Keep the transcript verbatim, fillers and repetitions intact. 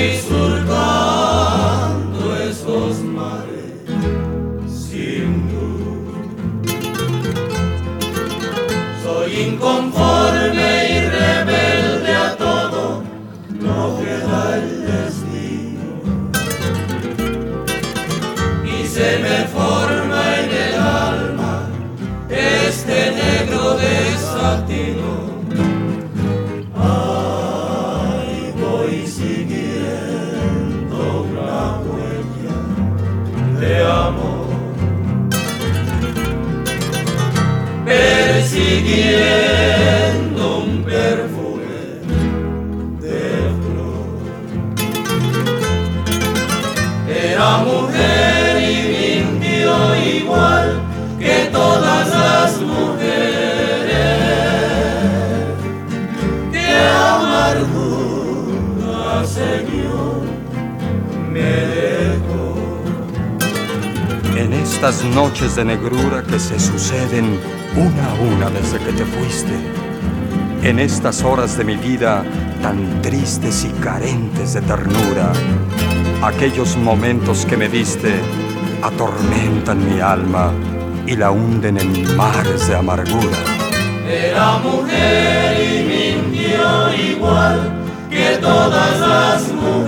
voy surcando esos mares sin luz. Soy inconforme y rebelde a todo lo que da el destino, y se me forma en el alma este negro desatino. Ay, voy siguiendo una huella de amor, persiguiendo un perfume de flor. Era mujer y mintió igual que todas las mujeres. ¡Qué amargura, Señor, me dejó! En estas noches de negrura que se suceden una a una desde que te fuiste, en estas horas de mi vida tan tristes y carentes de ternura, aquellos momentos que me diste atormentan mi alma y la hunden en mares de amargura. Era mujer y mintió igual que todas las mujeres.